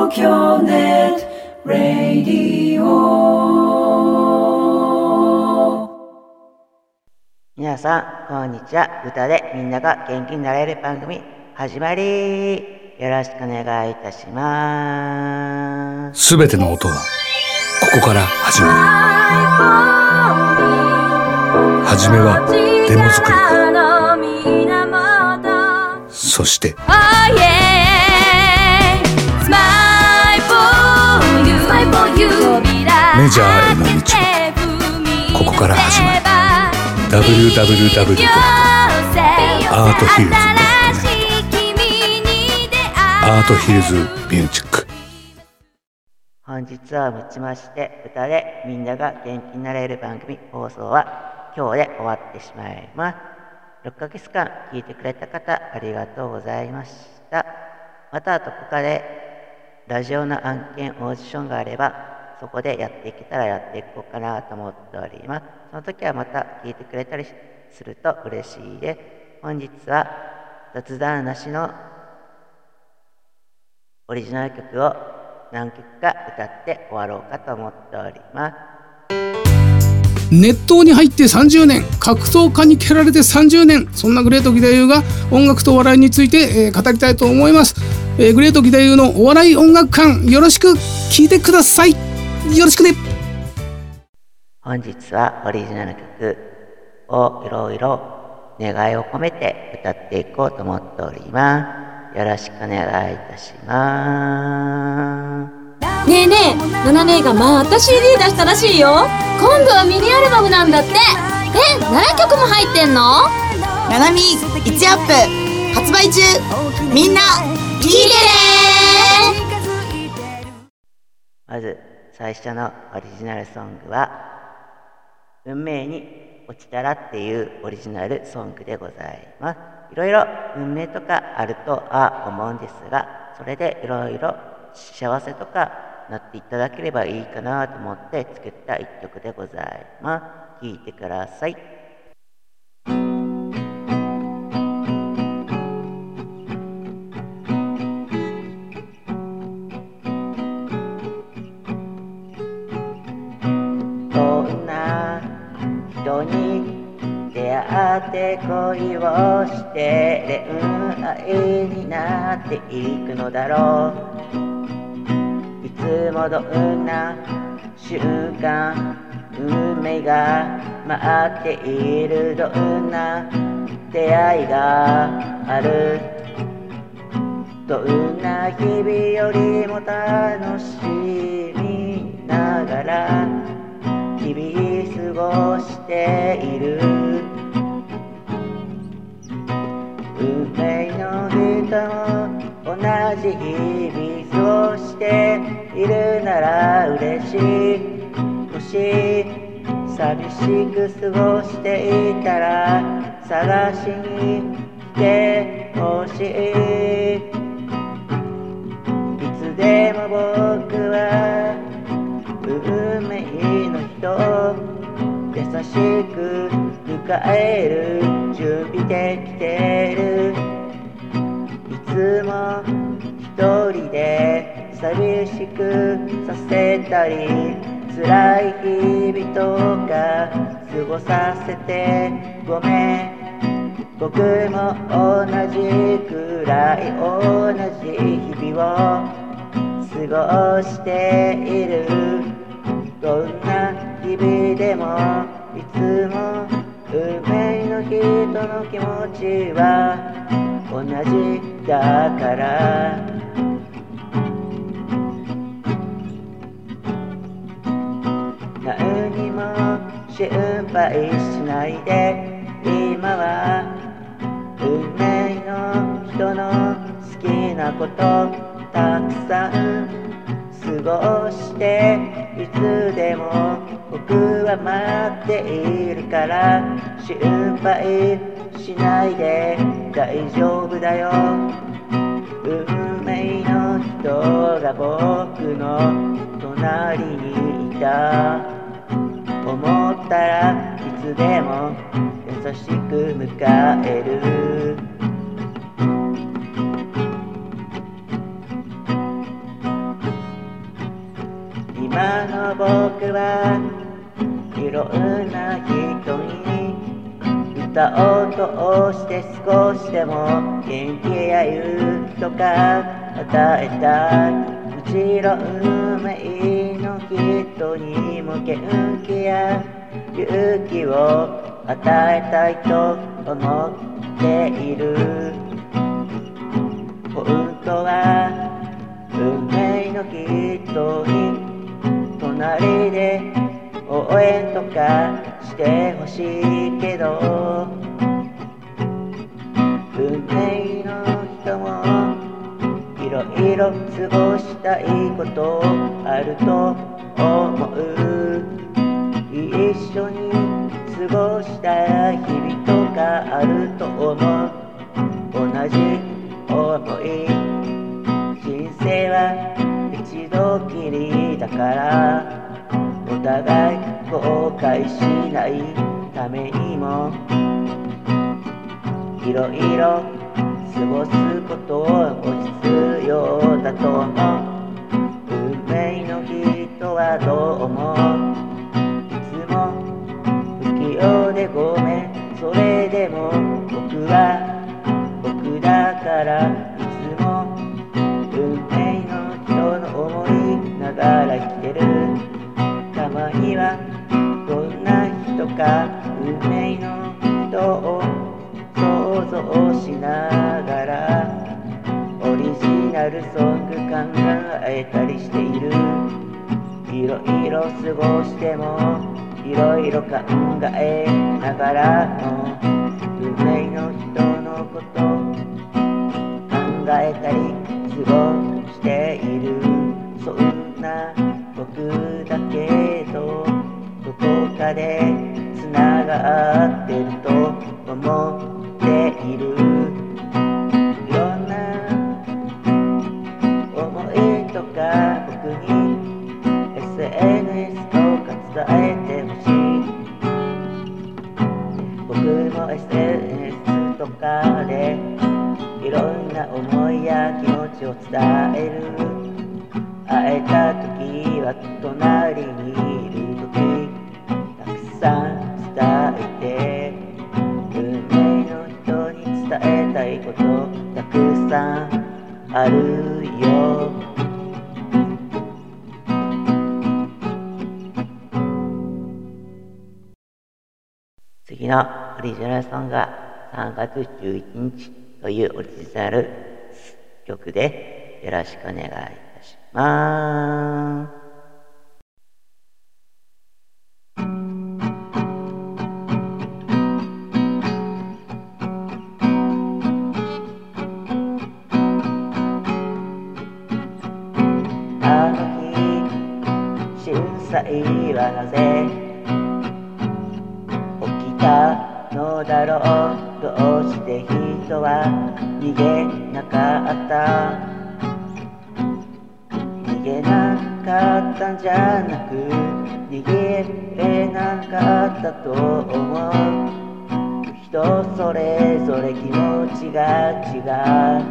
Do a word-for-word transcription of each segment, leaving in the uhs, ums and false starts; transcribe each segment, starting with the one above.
東京ネットラディオ。 皆さんこんにちは。歌でみんなが元気になれる番組始まり。よろしくお願いいたします。 すべての音はここから始まる。はじめはデモ作りから、そしてメジャーへの道はここから始まる。 ダブリューダブリューダブリュー ドットアートヒルズ ドットネット アートヒルズミュージック。 本日はもちまして歌でみんなが元気になれる番組放送は今日で終わってしまいます。ろっかげつかん聞いてくれた方ありがとうございました。またどこかでラジオの案件オーディションがあればそこでやっていけたらやっていこうかなと思っております。その時はまた聞いてくれたりすると嬉しいです。本日は雑談なしのオリジナル曲を何曲か歌って終わろうかと思っております。 熱湯に入ってさんじゅうねん、格闘家に蹴られてさんじゅうねん、そんなグレート義太夫が音楽と笑いについて、えー、語りたいと思います。えー、グレート義太夫のお笑い音楽館、よろしく聴いてください。よろしくね。 本日はオリジナル曲をいろいろ願いを込めて歌っていこうと思っております。よろしくお願いいたします。 ねえねえ、ナナ姉がまた シーディー 出したらしいよ。今度はミニアルバムなんだって。え、ななきょくも入ってんの？ ナナミいちアップ発売中。みんな聴いてね。 まず最初のオリジナルソングは運命に落ちたらっていうオリジナルソングでございます。いろいろ運命とかあるとは思うんですが、それでいろいろ幸せとかなっていただければいいかなと思って作った一曲でございます。聴いてください。どんな人に出会って恋をして恋愛になっていくのだろう。いつもどんな瞬間運命が待っている。どんな出会いがある。どんな日々よりも楽しみながら日々過ごしている。運命の人も同じ日々過ごしているなら嬉しい。もし寂しく過ごしていたら探しに来てほしい。いつでも僕は運命の人、優しく迎える準備できてる。いつも一人で寂しくさせたり辛い日々とか過ごさせてごめん。僕も同じくらい同じ日々を過ごしている。どんな日々でもいつも運命の人の気持ちは同じだから。何にも心配しないで今は運命の人の好きなことたくさん過ごしていつでも僕は待っているから心配しないで大丈夫だよ。運命の人が僕の隣にいた。思ったらいつでも優しく迎える。 今の僕はいろんな人に歌を通して少しでも元気や勇気とか与えたい。もちろん運命の人にも元気や勇気を与えたいと思っている。本当は運命の人に隣で応援とかしてほしいけど、運命の人もいろいろ過ごしたいことあると思う。一緒に過ごした日々とかあると思う。同じ思い、人生は一度きりだからお互い後悔しないためにもいろいろ過ごすことも必要だと思う。運命の人はどう思う？いつも不器用でごめん。それでも僕は僕だからいつも運命の人の思いながら生きてる。たまにはどんな人か運命の人を想像しながらオリジナルソング考えたりしている。いろいろ過ごしてもいろいろ考えながらも運命の人のこと考えたり過ごしている。そんな僕だけどどこかでつながってると思っている。いろんな思いとか僕に エスエヌエス とか伝えてほしい。僕も エスエヌエス とかでいろんな思いや気持ちを伝える。会えた時は隣にいる時たくさん伝えて運命の人に伝えたいことたくさんあるよ。次のオリジナルソングがさんがつじゅういちにちというオリジナル曲でよろしくお願いいたします。あの日震災はなぜ起きたのだろう。どうして人は逃げなかった。逃げなかったんじゃなく逃げれなかったと思う。人それぞれ気持ちが違う。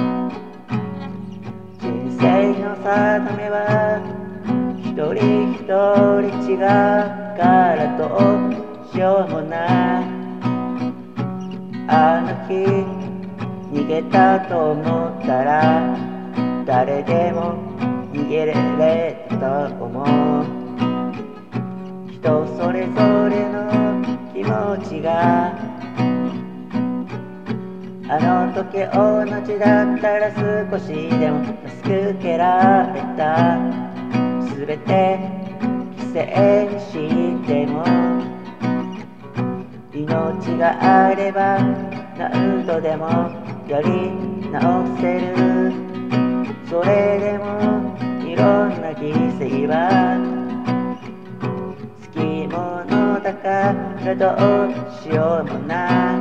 人生の定めは一人一人違うからどうしようもない。あの日逃げたと思ったら誰でも逃げれると思う。人それぞれの気持ちがあの時同じだったら少しでも助けられた。すべて犠牲にしても命があれば何度でもやり直せる。それでもいろんな犠牲はつきものだからどうしようもない。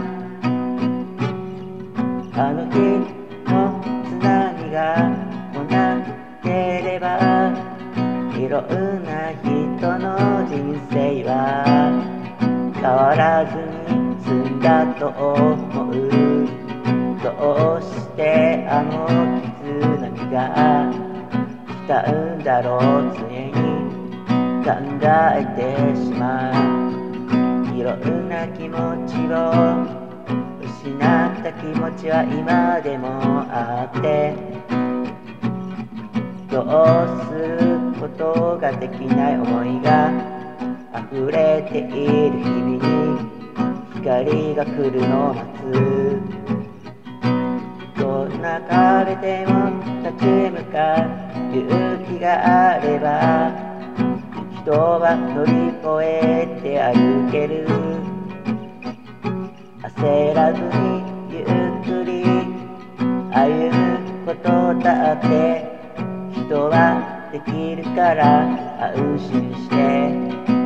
あの日の津波が来なければいろんな人の人生は変わらずに済んだと思う。どうしてあの津波が来たんだろう。常に考えてしまう。いろんな気持ちを失った気持ちは今でもあって、どうすることができない思いが溢れている日々に光が来るのを待つ。どんな壁でも立ち向かう勇気があれば、人は乗り越えて歩ける。焦らずにゆっくり歩むことだって人はできるから安心して。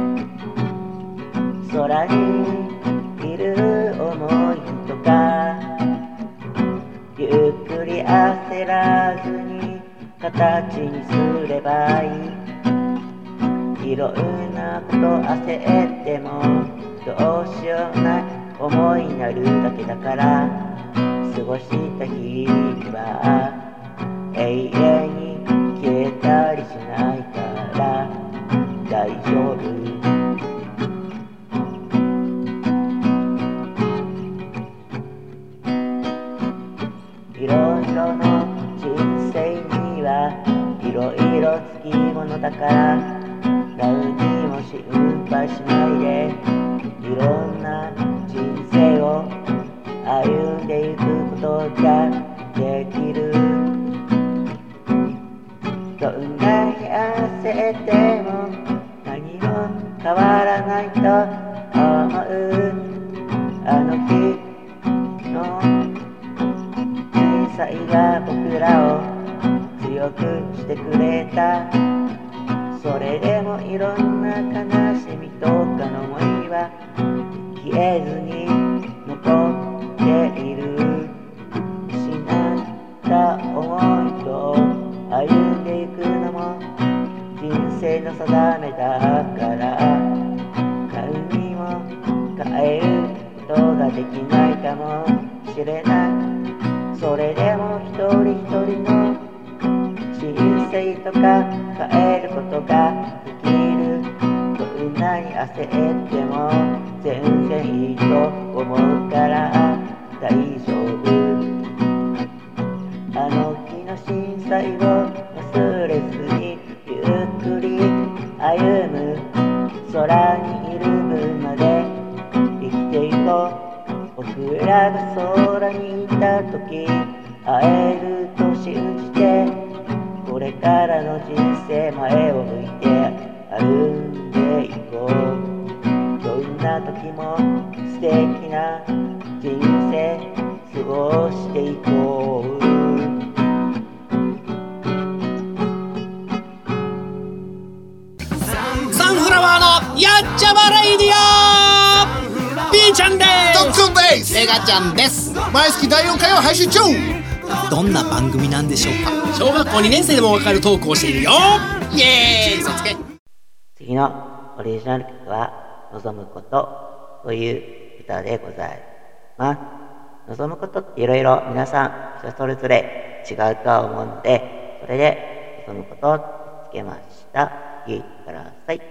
空にいる思いとかゆっくり焦らずに形にすればいい。いろんなこと焦ってもどうしようもない思いになるだけだから、過ごした日々は永遠に消えたりしないから大丈夫。いろいろの人生にはいろいろつきものだから、何にも心配しないでいろんな人生を歩んでいくことができる。どんなに焦っても何も変わらないと思う。あの日の小さいが僕らを強くしてくれた。それでもいろんな悲しみとかの思いは消えずに残っている。失った思いと歩んでいくのも人生の定めだから、何にも変えることができないかもしれない。それでも一人一人の人生とか変えることができる。どんなに焦っても全然いいと思うから大丈夫。あの日の震災を忘れずにゆっくり歩む。空にいる分まで生きていこう。僕らが空にいた時会えると信じて、これからの人生前を向いて歩んでいこう。どんな時も素敵な人生過ごしていこう。 サンフラワーのやっちゃまレイディオ、ピーちゃんです。 ドックンです。 メガちゃんです。 毎月だいよんかいを配信中。 どんな番組なんでしょうか。小学校にねん生でもわかるトークをしているよ。イエーイ。嘘つけ。 次のオリジナル曲は望むことという歌でございます。望むことっていろいろ皆さん人それぞれ違うとは思うので、それで望むことをつけました。聴いてください。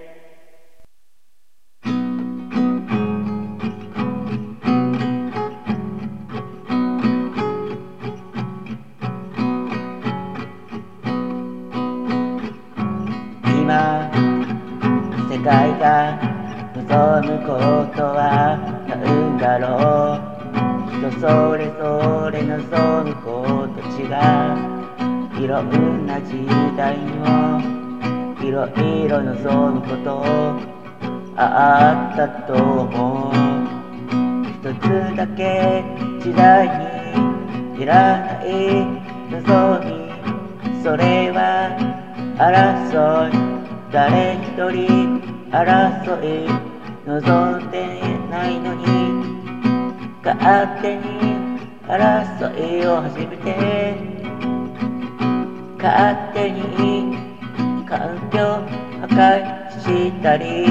今世界が望むことは何だろう。人それぞれ望むこと違う。いろんな時代にもいろいろ望むことあったと思う。一つだけ時代にいらない望み、それは争い。誰一人争い望んでないのに勝手に争いを始めて、勝手に環境破壊したり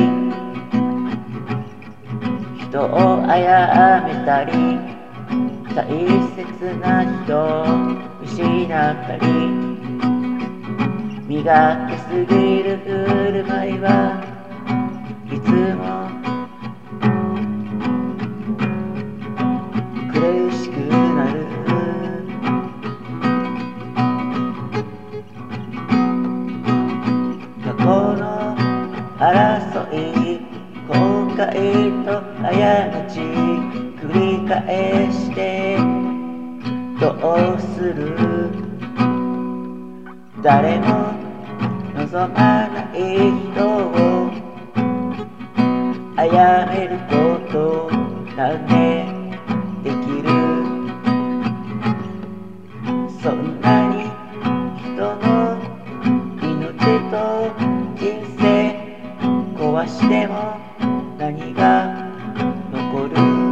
人を殺めたり大切な人を失ったり、身勝手すぎる振る舞いはも苦しくなる過去の争い後悔と過ち繰り返してどうする誰も望まない人を殺めることなんてできるそんなに人の命と人生壊しても何が残る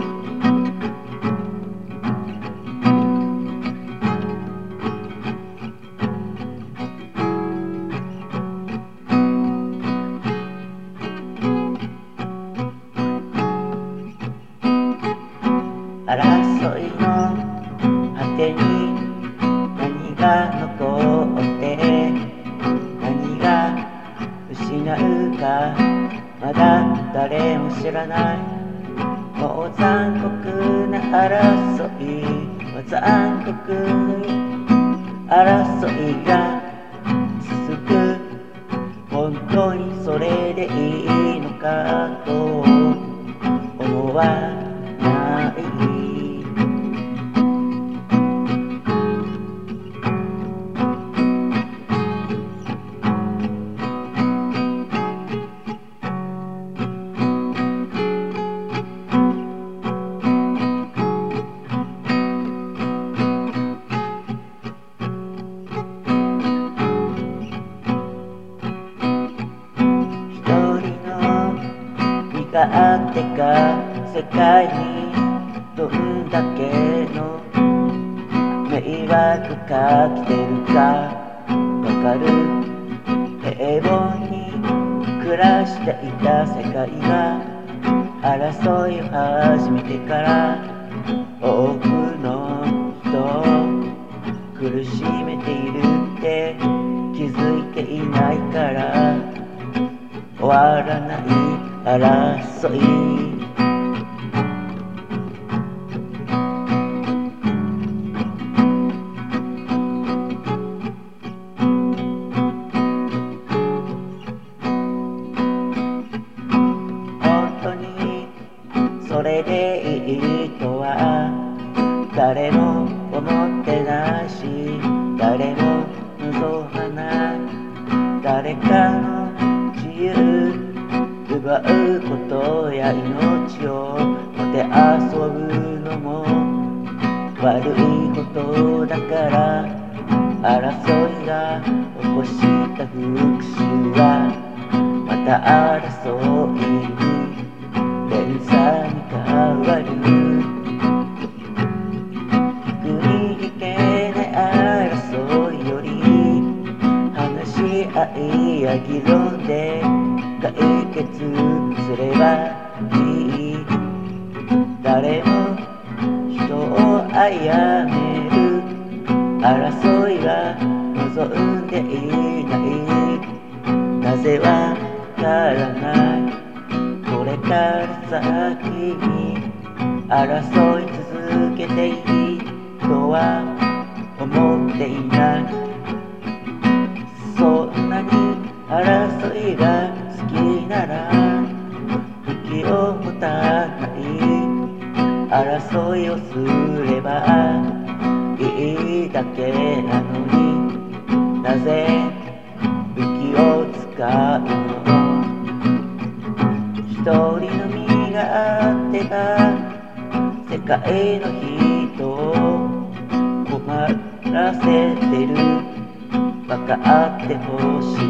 争いの果てに何が残って何が失うかまだ誰も知らないもう残酷な争いもう残酷争いが続く本当にそれでいいのかと思わないがあってか世界にどんだけの迷惑かけてるかわかる平凡に暮らしていた世界が争いを始めてから多くの人を苦しめているって気づいていないから終わらない争い本当にそれでいいとは誰も思ってないし誰も望まない誰かの自由奪うことや命をもてあそぶのも悪いことだから争いが起こした復讐はまた争いに連鎖に変わる聞くに聞けない争いより話し合いや議論で解決すればいい誰も人を殺める争いは望んでいないなぜわからないこれから先に争い続けていいとは思っていないそんなに争いが好きなら武器を持たない争いをすればいいだけなのになぜ武器を使うの一人の身があってば世界の人を困らせてる分かってほしい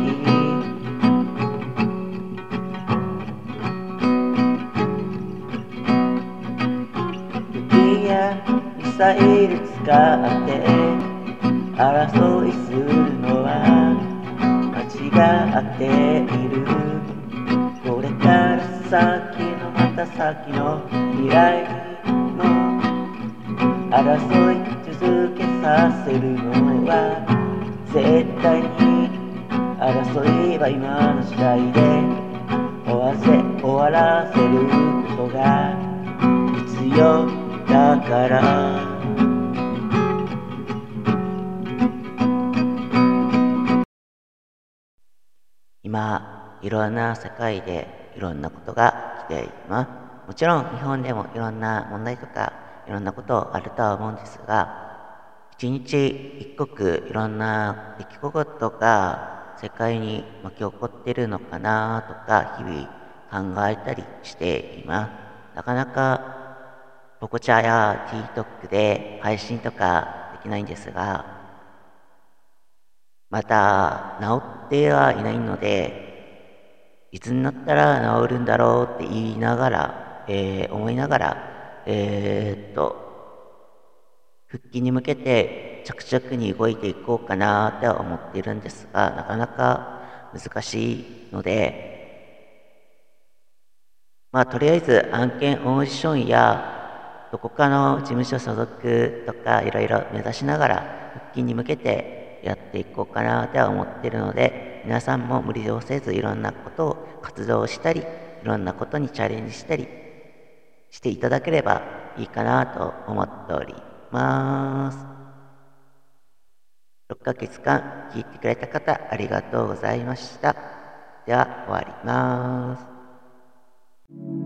ミサイル使って争いするのは間違っているこれから先のまた先の未来の争い続けさせるのは絶対に争いは今の時代で終終わせ終わらせることが必要だから今いろんな世界でいろんなことが来ています。もちろん日本でもいろんな問題とかいろんなことあるとは思うんですが、一日一刻いろんな出来事が世界に巻き起こっているのかなとか日々考えたりしています。なかなかポコチャや TikTok で配信とかできないんですが、まだ治ってはいないので、いつになったら治るんだろうって言いながら、えー、思いながら、えー、っと、復帰に向けて着々に動いていこうかなって思っているんですが、なかなか難しいので、まあとりあえず案件オーディションやどこかの事務所所属とかいろいろ目指しながら復帰に向けてやっていこうかなって思っているので、皆さんも無理をせずいろんなことを活動したり、いろんなことにチャレンジしたりしていただければいいかなと思っております。ろっかげつかん聞いてくれた方ありがとうございました。では終わります。